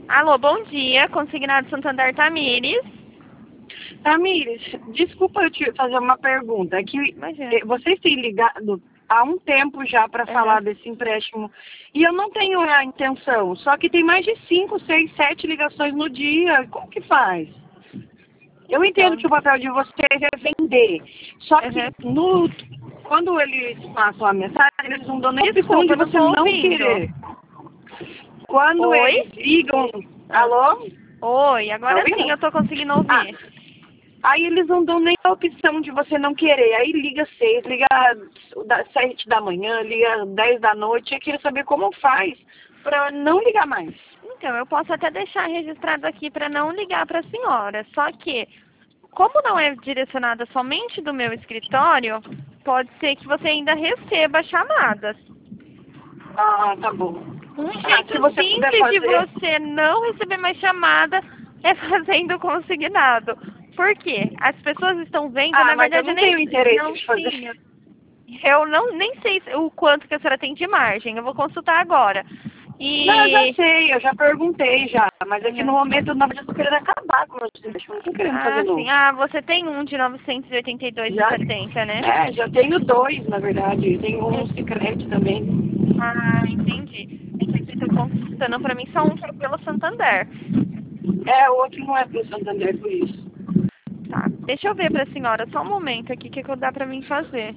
Alô, bom dia. Consignado Santander Tamires. Tamires, desculpa eu te fazer uma pergunta. É que Imagina. vocês têm ligado há um tempo já para falar desse empréstimo e eu não tenho a intenção. Só que tem mais de 5, 6, 7 ligações no dia. Como que faz? Eu entendo que o papel de vocês é vender. Só que quando eles passam a mensagem, eles não dão nem opção de você não querer. Quando eles ligam... Alô? Oi, agora sim eu tô conseguindo ouvir. Aí eles não dão nem a opção de você não querer. Aí liga 6, liga 7 da manhã, liga 10 da noite. Eu queria saber como faz para não ligar mais. Então, eu posso até deixar registrado aqui para não ligar para a senhora. Só que, como não é direcionada somente do meu escritório, pode ser que você ainda receba chamadas. Ah, tá bom. Um jeito simples de você não receber mais chamada é fazendo consignado. Por quê? As pessoas estão vendo, na verdade, eu não tenho interesse de fazer. Eu nem sei o quanto que a senhora tem de margem. Eu vou consultar agora. Não, eu já sei, eu já perguntei já. Mas é que no momento eu estou querendo acabar com os empréstimo. Não estou querendo fazer novo. Sim. Ah, você tem um de 982,70, né? É, já tenho 2, na verdade. Tenho um secreto também. Ah, entendi. Entendi, estou consultando para mim só um que é pelo Santander. É, o outro não é pelo Santander, por isso. Tá, deixa eu ver para a senhora, só um momento aqui, o que dá para mim fazer.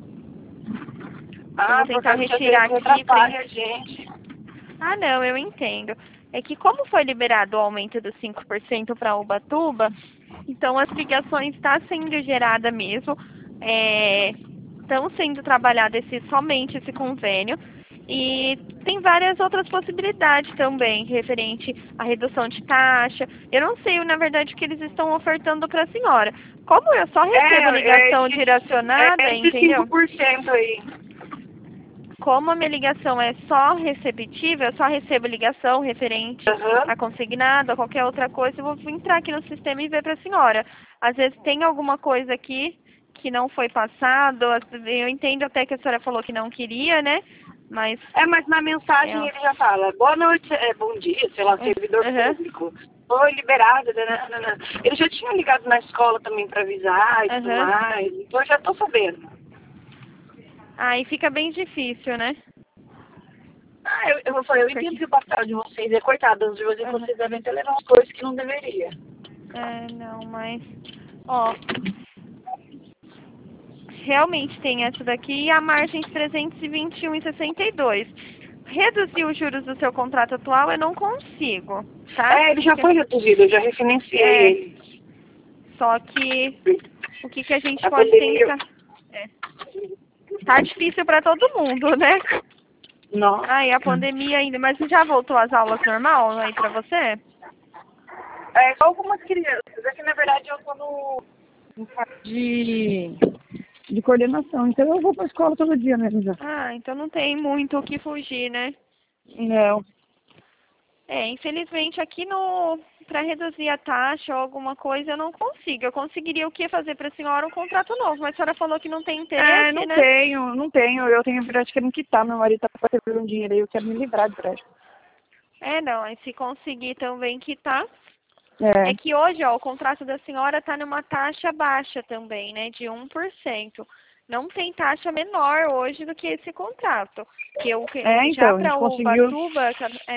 Eu vou tentar retirar aqui. A gente. Ah, não, eu entendo. É que como foi liberado o aumento dos 5% para Ubatuba, então as ligações estão sendo geradas mesmo, estão sendo trabalhadas somente esse convênio, e tem várias outras possibilidades também, referente à redução de taxa. Eu não sei, na verdade, o que eles estão ofertando para a senhora. Como eu só recebo ligação direcionada, entendeu? 5% aí. Como a minha ligação é só receptiva, eu só recebo ligação referente a consignado, a qualquer outra coisa, eu vou entrar aqui no sistema e ver para a senhora. Às vezes tem alguma coisa aqui que não foi passado, eu entendo até que a senhora falou que não queria, né? Mas na mensagem ele já fala, boa noite, bom dia, sei lá, servidor público. Foi liberado, nanana. Ele já tinha ligado na escola também para avisar e tudo mais, então eu já estou sabendo. Aí fica bem difícil, né? Eu entendo que o papel de vocês é coitado, às vezes vocês devem ter levado coisas que não deveria. Não, mas... Ó, realmente tem essa daqui e a margem de 321,62. Reduzir os juros do seu contrato atual eu não consigo, tá? Ele já foi reduzido, eu já refinanciei ele. Só que o que a gente pode tentar... Tá difícil para todo mundo, né? Não. Ai, a pandemia ainda, mas já voltou às aulas normal aí para você? Só algumas crianças. É que na verdade eu tô no de coordenação, então eu vou pra escola todo dia mesmo já. Ah, então não tem muito o que fugir, né? Não. Infelizmente aqui para reduzir a taxa ou alguma coisa eu não consigo. Eu conseguiria o que fazer para a senhora um contrato novo, mas a senhora falou que não tem interesse, não né? Não tenho. Eu tenho verdade querendo quitar. Meu marido tá recebendo um dinheiro aí, eu quero me livrar de empréstimo. Não, aí se conseguir também quitar. É que hoje, ó, o contrato da senhora está numa taxa baixa também, né? De 1%. Não tem taxa menor hoje do que esse contrato. Que já para Ubatuba,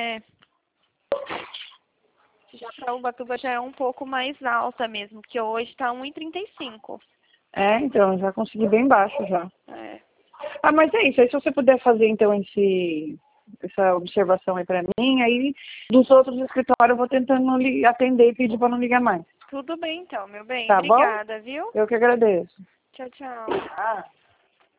já para Ubatuba já é um pouco mais alta mesmo, porque hoje está 1,35. Então, já consegui bem baixo já. Mas é isso, aí se você puder fazer então essa observação aí pra mim, aí dos outros escritórios eu vou tentando atender e pedir pra não ligar mais. Tudo bem então, meu bem. Tá Obrigada, bom? viu? Eu que agradeço. Tchau, tchau.